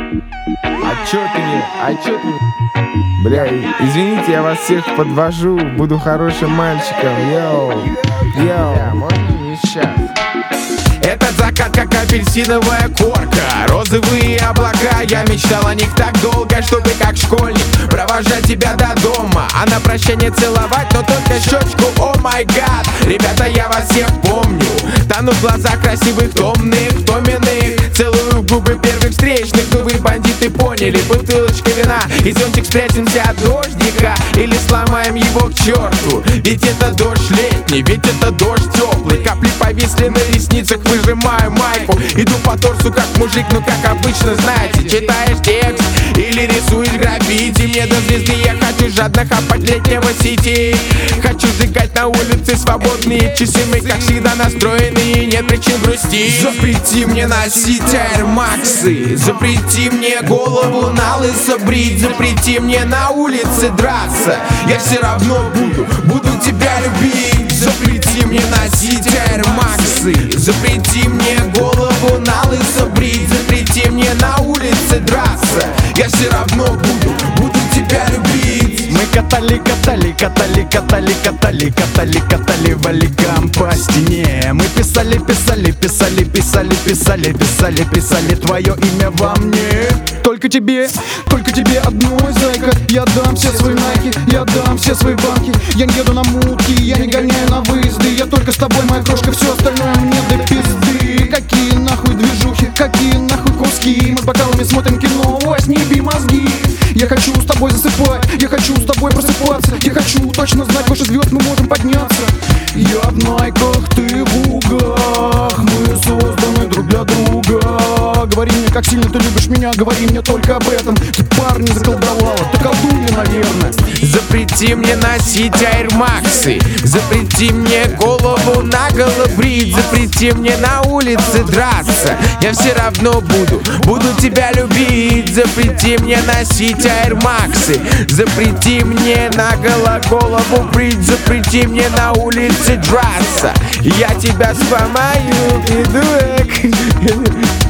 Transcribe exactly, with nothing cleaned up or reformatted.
А чё ты не, а чё ты не... Бля, извините, я вас всех подвожу. Буду хорошим мальчиком, йоу, йоу. Можно не сейчас? Этот закат, как апельсиновая корка, розовые облака. Я мечтал о них так долго, чтобы как школьник провожать тебя до дома, а на прощание целовать, но только щечку. О май гад, ребята, я вас всех помню. Тону в глазах красивых, томных, томенных. Целую в губы первых встречных. Ну вы, бандиты, поняли. Бутылочка вина и зонтик, спрячемся от дождика или сломаем его к черту. Ведь это дождь летний, ведь это дождь теплый. Капли повисли на ресницах, выжимаю майку. Иду по торсу как мужик, ну как обычно, знаете. Читаешь текст или рисуешь граффити. Мне до звезды, я хочу жадно хапать летнего сети. Хочу сжигать на улице свободные часы. Мы как всегда настроены и нет причин грустить. Запрети мне носить Air Max'ы, запрети мне голову на лысо брить, запрети мне на улице драться. Я все равно буду, буду тебя любить. Запрети мне носить Air Max'ы, запрети мне голову на лысо брить, запрети мне на улице драться. Я все равно буду, буду тебя любить. Мы катали, катали, катали, катали, катали, катали, катали валикам по стене. Мы писали, писали, писали, писали, писали, писали, писали твое имя во мне. Только тебе, только тебе одной, зайка. Я дам все свои найки, я дам все свои банки. Я не еду на мутки, я не гоняю на выезды. Я только с тобой, моя крошка, все остальное мне до пизды. Какие нахуй движухи, какие нахуй куски. Мы с бокалами смотрим кино, во сне еби мозги. Я хочу с тобой засыпать, я хочу с тобой просыпаться. Я хочу точно знать, выше звезд мы можем подняться. Я в найках, ты в угах. Мы созданы друг для друга. Говори мне, как сильно ты любишь меня, говори мне только об этом. Ты парня заколдовала, ты колдунья, наверное. Запрети мне носить Air Max'ы, запрети мне голову наголо брить, запрети мне на улице драться. Я все равно буду, буду тебя любить. Запрети мне носить Air Max'ы, запрети мне наголо голову брить, запрети мне на улице драться. Я тебя сломаю, придурок.